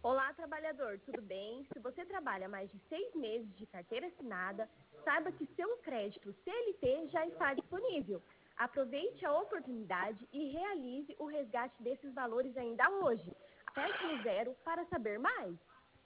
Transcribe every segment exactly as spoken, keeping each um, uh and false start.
Olá, trabalhador, tudo bem? Se você trabalha mais de seis meses de carteira assinada, saiba que seu crédito C L T já está disponível. Aproveite a oportunidade e realize o resgate desses valores ainda hoje. Aperte no zero para saber mais.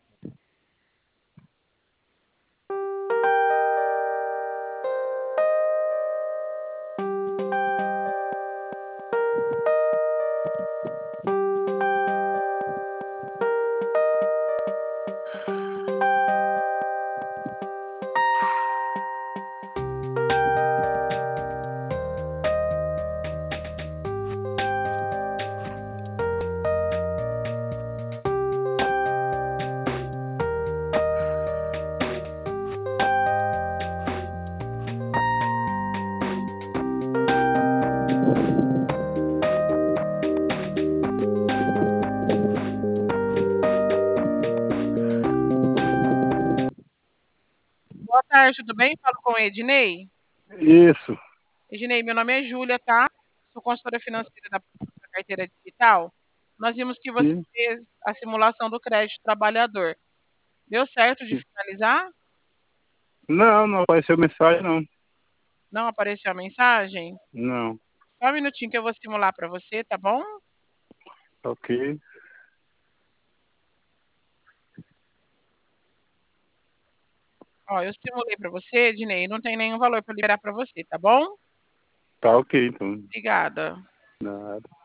Boa tarde, tudo bem? Falo com o Ednei. Isso. Ednei, meu nome é Júlia, tá? Sou consultora financeira da da carteira digital. Nós vimos que você Sim, fez a simulação do crédito trabalhador. Deu certo de sim. finalizar? Não, não apareceu mensagem, não. Não apareceu a mensagem? Não. Só um minutinho que eu vou simular para você, tá bom? Ok. Ó, eu simulei para você, Ednei, não tem nenhum valor para liberar para você, tá bom? Tá ok, então. Obrigada. Nada.